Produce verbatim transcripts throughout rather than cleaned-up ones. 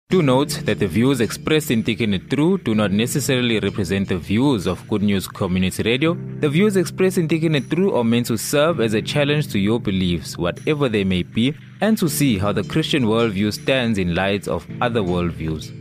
Do note that the views expressed in Thinking It Through do not necessarily represent the views of Good News Community Radio. The views expressed in Thinking It Through are meant to serve as a challenge to your beliefs, whatever they may be, and to see how the Christian worldview stands in light of other worldviews.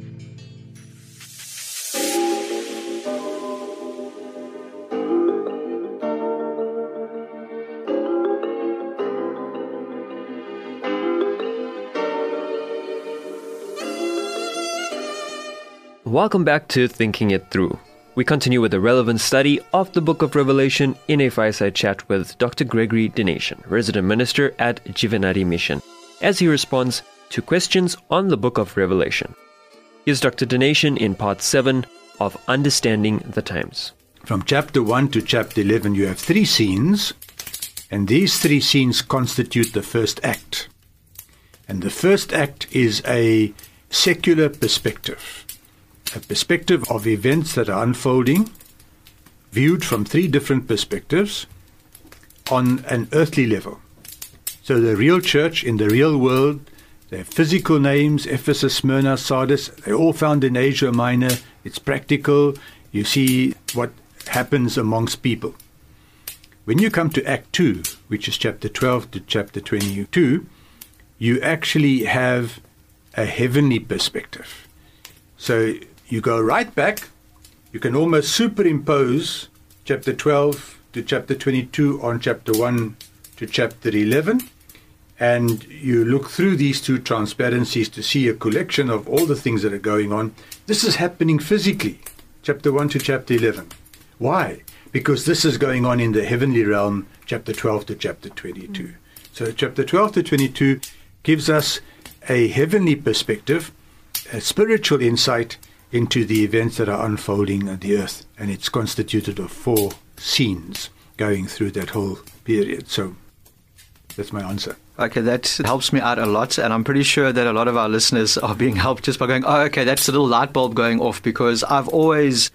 Welcome back to Thinking It Through. We continue with a relevant study of the Book of Revelation in a fireside chat with Doctor Gregory Dinasian, resident minister at Jivanadi Mission, as he responds to questions on the Book of Revelation. Here's Doctor Dinasian in part seven of Understanding the Times. From chapter one to chapter eleven, you have three scenes, and these three scenes constitute the first act. And the first act is a secular perspective. A perspective of events that are unfolding, viewed from three different perspectives on an earthly level. So the real church in the real world, their physical names, Ephesus, Smyrna, Sardis, they're all found in Asia Minor. It's practical. You see what happens amongst people. When you come to Act two, which is chapter twelve to chapter twenty-two, you actually have a heavenly perspective. So you go right back, you can almost superimpose chapter twelve to chapter twenty-two on chapter one to chapter eleven, and you look through these two transparencies to see a collection of all the things that are going on. This is happening physically, chapter one to chapter eleven. Why? Because this is going on in the heavenly realm, chapter twelve to chapter twenty-two. Mm. So chapter twelve to twenty-two gives us a heavenly perspective, a spiritual insight into the events that are unfolding on the earth, and it's constituted of four scenes going through that whole period. So that's my answer. Okay, that helps me out a lot, and I'm pretty sure that a lot of our listeners are being helped just by going, oh, okay, that's a little light bulb going off, because I've always,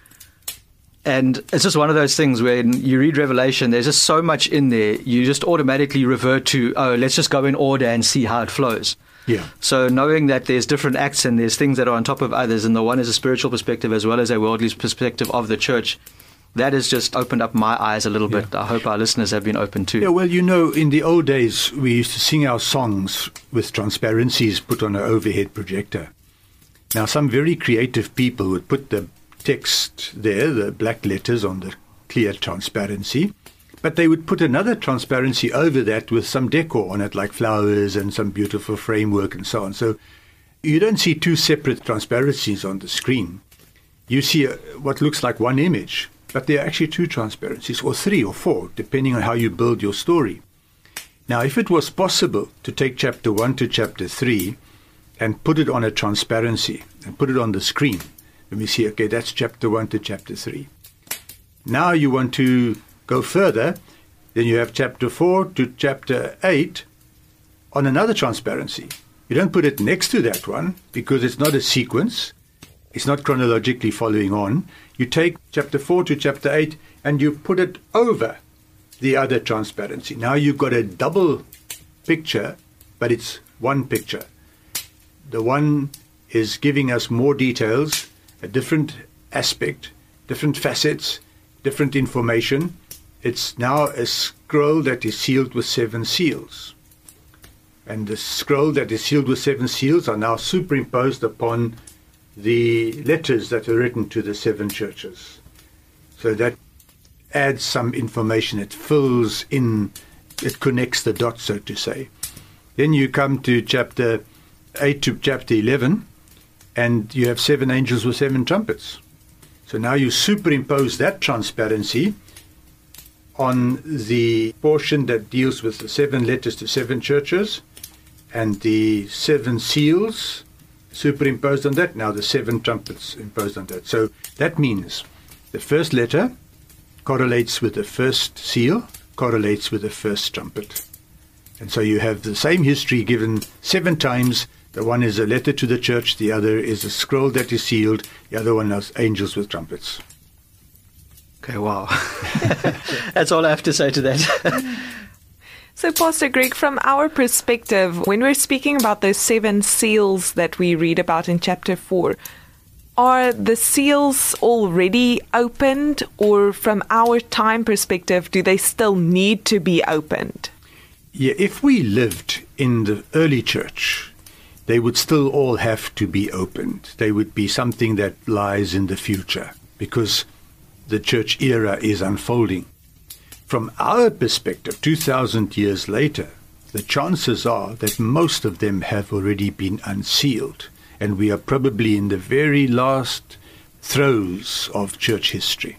and it's just one of those things when you read Revelation, there's just so much in there, you just automatically revert to, oh, let's just go in order and see how it flows. Yeah. So knowing that there's different acts and there's things that are on top of others, and the one is a spiritual perspective as well as a worldly perspective of the church, that has just opened up my eyes a little yeah. bit. I hope our listeners have been open too. Yeah, well, you know, in the old days, we used to sing our songs with transparencies put on an overhead projector. Now, some very creative people would put the text there, the black letters on the clear transparency, but they would put another transparency over that with some decor on it, like flowers and some beautiful framework and so on. So you don't see two separate transparencies on the screen. You see a, what looks like one image, but there are actually two transparencies, or three or four, depending on how you build your story. Now, if it was possible to take chapter one to chapter three and put it on a transparency and put it on the screen, then we see, okay, that's chapter one to chapter three. Now you want to go further, then you have chapter four to chapter eight on another transparency. You don't put it next to that one because it's not a sequence. It's not chronologically following on. You take chapter four to chapter eight and you put it over the other transparency. Now you've got a double picture, but it's one picture. The one is giving us more details, a different aspect, different facets, different information. It's now a scroll that is sealed with seven seals. And the scroll that is sealed with seven seals are now superimposed upon the letters that are written to the seven churches. So that adds some information. It fills in, it connects the dots, so to say. Then you come to chapter eight to chapter eleven, and you have seven angels with seven trumpets. So now you superimpose that transparency on the portion that deals with the seven letters to seven churches and the seven seals superimposed on that. Now the seven trumpets imposed on that. So that means the first letter correlates with the first seal, correlates with the first trumpet. And so you have the same history given seven times. The one is a letter to the church, the other is a scroll that is sealed, the other one has angels with trumpets. Okay, wow. That's all I have to say to that. So, Pastor Greg, from our perspective, when we're speaking about those seven seals that we read about in chapter four, are the seals already opened, or from our time perspective, do they still need to be opened? Yeah, if we lived in the early church, they would still all have to be opened. They would be something that lies in the future, because the church era is unfolding. From our perspective, two thousand years later, the chances are that most of them have already been unsealed, and we are probably in the very last throes of church history.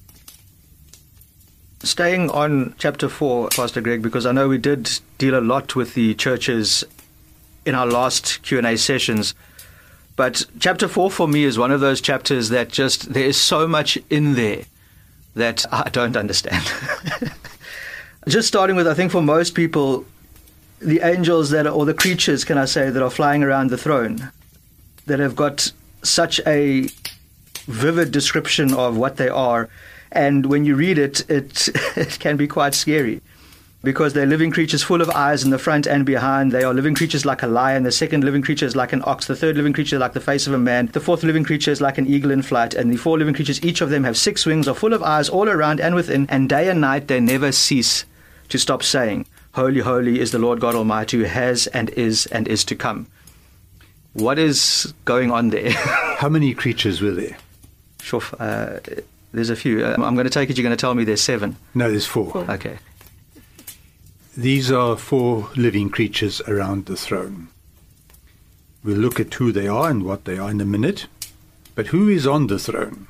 Staying on chapter four, Pastor Greg, because I know we did deal a lot with the churches in our last Q and A sessions, but chapter four for me is one of those chapters that just, there is so much in there that I don't understand. Just starting with, I think for most people, the angels that are, or the creatures, can I say, that are flying around the throne, that have got such a vivid description of what they are. And when you read it, it, it can be quite scary, because they're living creatures full of eyes in the front and behind. They are living creatures like a lion. The second living creature is like an ox. The third living creature is like the face of a man. The fourth living creature is like an eagle in flight. And the four living creatures, each of them have six wings, are full of eyes all around and within. And day and night they never cease to stop saying, "Holy, holy is the Lord God Almighty, who has and is and is to come." What is going on there? How many creatures were there? Sure, uh, there's a few. Uh, I'm going to take it you're going to tell me there's seven. No, there's four. Four. Okay. These are four living creatures around the throne. We'll look at who they are and what they are in a minute. But who is on the throne?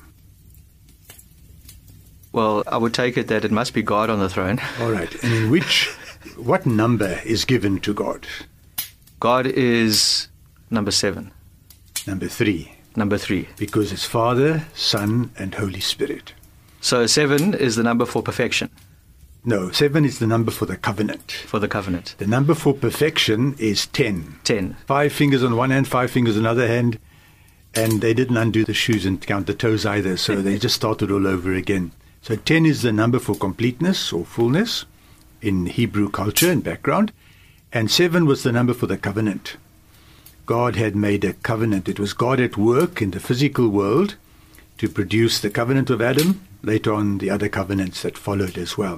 Well, I would take it that it must be God on the throne. All right. And in which, what number is given to God? God is number seven. Number three. Number three. Because it's Father, Son, and Holy Spirit. So seven is the number for perfection. No, seven is the number for the covenant. For the covenant. The number for perfection is ten. Ten. Five fingers on one hand, five fingers on the other hand. And they didn't undo the shoes and count the toes either, so they just started all over again. So ten is the number for completeness or fullness in Hebrew culture and background. And seven was the number for the covenant. God had made a covenant. It was God at work in the physical world to produce the covenant of Adam, later on the other covenants that followed as well.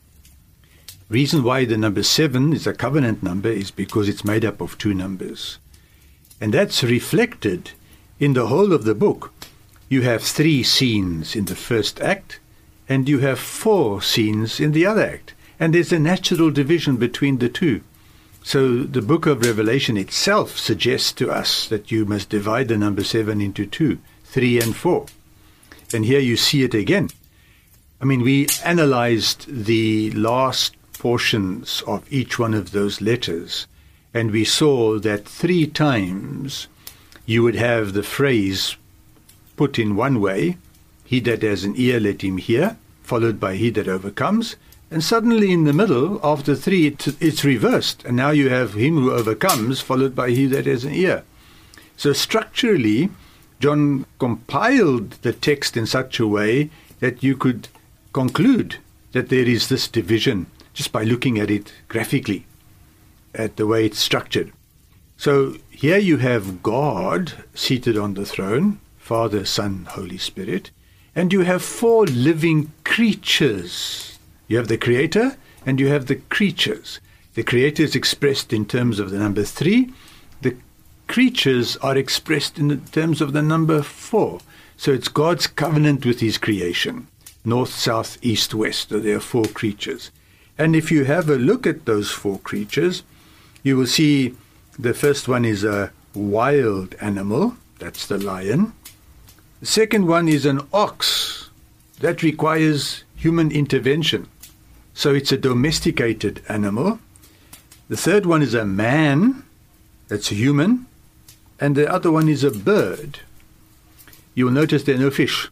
Reason why the number seven is a covenant number is because it's made up of two numbers. And that's reflected in the whole of the book. You have three scenes in the first act, and you have four scenes in the other act. And there's a natural division between the two. So the book of Revelation itself suggests to us that you must divide the number seven into two, three and four. And here you see it again. I mean, we analyzed the last portions of each one of those letters, and we saw that three times you would have the phrase put in one way, "He that has an ear, let him hear," followed by "he that overcomes." And suddenly in the middle, after three, it, it's reversed. And now you have "him who overcomes," followed by "he that has an ear." So structurally, John compiled the text in such a way that you could conclude that there is this division just by looking at it graphically, at the way it's structured. So here you have God seated on the throne, Father, Son, Holy Spirit, and you have four living creatures. You have the Creator and you have the creatures. The Creator is expressed in terms of the number three. The creatures are expressed in the terms of the number four. So it's God's covenant with his creation. North, south, east, west. So there are four creatures. And if you have a look at those four creatures, you will see the first one is a wild animal. That's the lion. The second one is an ox. That requires human intervention. So it's a domesticated animal. The third one is a man. That's human. And the other one is a bird. You'll notice there are no fish.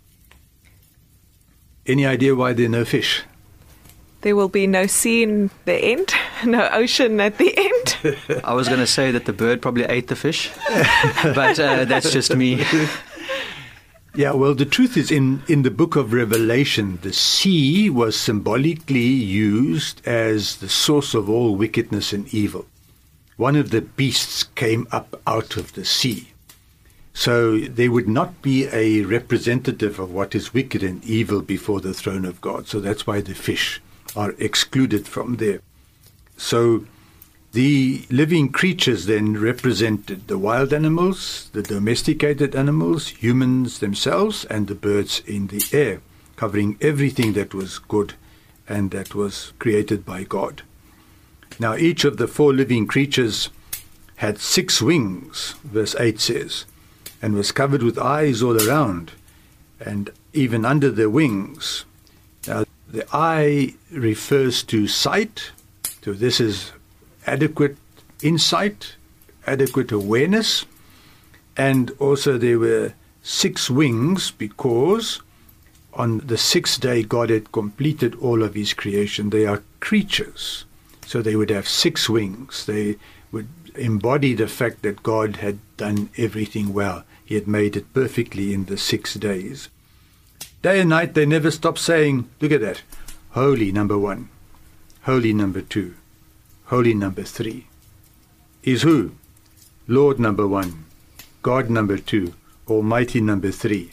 Any idea why there are no fish? There will be no sea in the end, no ocean at the end. I was going to say that the bird probably ate the fish, but uh, that's just me. Yeah, well, the truth is in, in the book of Revelation, the sea was symbolically used as the source of all wickedness and evil. One of the beasts came up out of the sea. So there would not be a representative of what is wicked and evil before the throne of God. So that's why the fish are excluded from there. So the living creatures then represented the wild animals, the domesticated animals, humans themselves, and the birds in the air, covering everything that was good and that was created by God. Now, each of the four living creatures had six wings, verse eight says, and was covered with eyes all around, and even under their wings. Now, the eye refers to sight, so this is adequate insight, adequate awareness, and also there were six wings because on the sixth day God had completed all of his creation. They are creatures, so they would have six wings. They would embody the fact that God had done everything well. He had made it perfectly in the six days. Day and night they never stopped saying, look at that, holy number one, holy number two, holy number three. Is who? Lord number one, God number two, Almighty number three.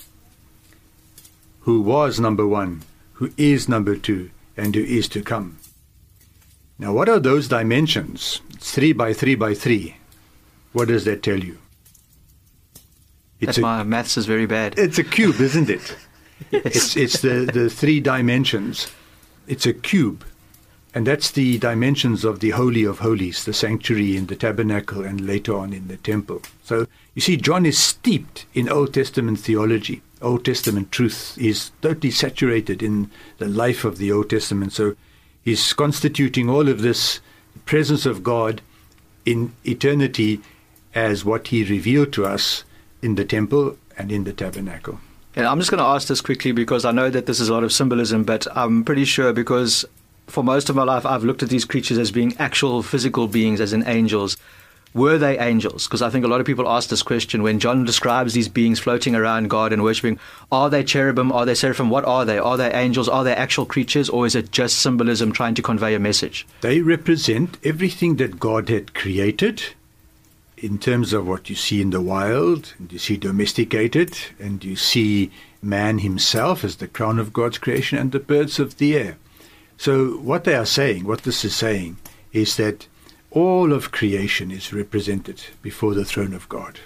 Who was number one, who is number two, and who is to come. Now what are those dimensions? It's three by three by three. What does that tell you? It's that a, my maths is very bad. It's a cube, isn't it? Yes. It's, it's the, the three dimensions. It's a cube. And that's the dimensions of the Holy of Holies, the sanctuary in the tabernacle and later on in the temple. So you see, John is steeped in Old Testament theology. Old Testament truth is totally saturated in the life of the Old Testament. So he's constituting all of this presence of God in eternity as what he revealed to us in the temple and in the tabernacle. And I'm just going to ask this quickly because I know that this is a lot of symbolism, but I'm pretty sure because for most of my life I've looked at these creatures as being actual physical beings, as in angels. Were they angels? Because I think a lot of people ask this question when John describes these beings floating around God and worshipping. Are they cherubim? Are they seraphim? What are they? Are they angels? Are they actual creatures? Or is it just symbolism trying to convey a message? They represent everything that God had created in terms of what you see in the wild, and you see domesticated, and you see man himself as the crown of God's creation and the birds of the air. So what they are saying, what this is saying, is that all of creation is represented before the throne of God.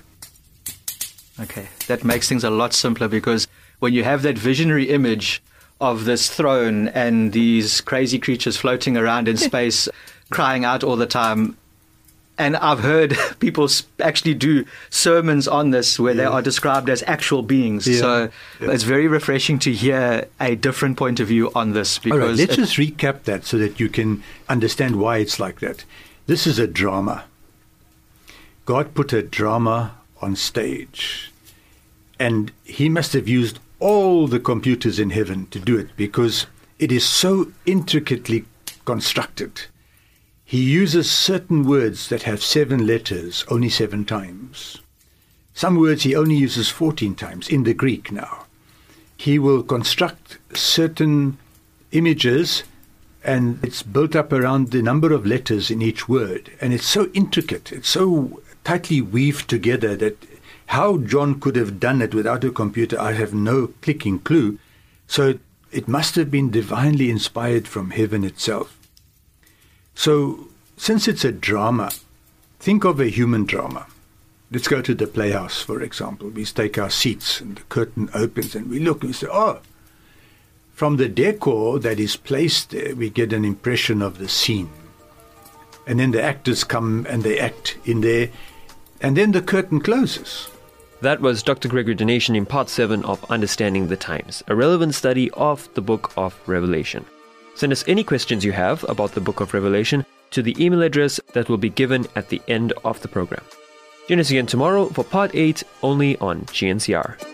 Okay, that makes things a lot simpler because when you have that visionary image of this throne and these crazy creatures floating around in space, crying out all the time, and I've heard people actually do sermons on this where yeah. they are described as actual beings. Yeah. So yeah. it's very refreshing to hear a different point of view on this. Because all right, let's just recap that so that you can understand why it's like that. This is a drama. God put a drama on stage. And he must have used all the computers in heaven to do it because it is so intricately constructed. He uses certain words that have seven letters only seven times. Some words he only uses fourteen times in the Greek now. He will construct certain images and it's built up around the number of letters in each word. And it's so intricate, it's so tightly weaved together that how John could have done it without a computer, I have no clicking clue. So it must have been divinely inspired from heaven itself. So, since it's a drama, think of a human drama. Let's go to the Playhouse, for example. We take our seats and the curtain opens and we look and we say, oh, from the decor that is placed there, we get an impression of the scene. And then the actors come and they act in there, and then the curtain closes. That was Doctor Gregory Dination in part seven of Understanding the Times, a relevant study of the Book of Revelation. Send us any questions you have about the Book of Revelation to the email address that will be given at the end of the program. Join us again tomorrow for part eight, only on G N C R.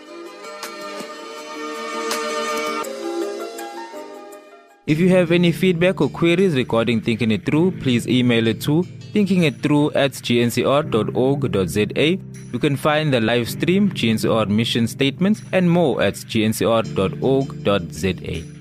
If you have any feedback or queries regarding Thinking It Through, please email it to Thinking It Through at g n c r dot org dot z a. You can find the live stream, G N C R mission statements, and more at g n c r dot org dot z a.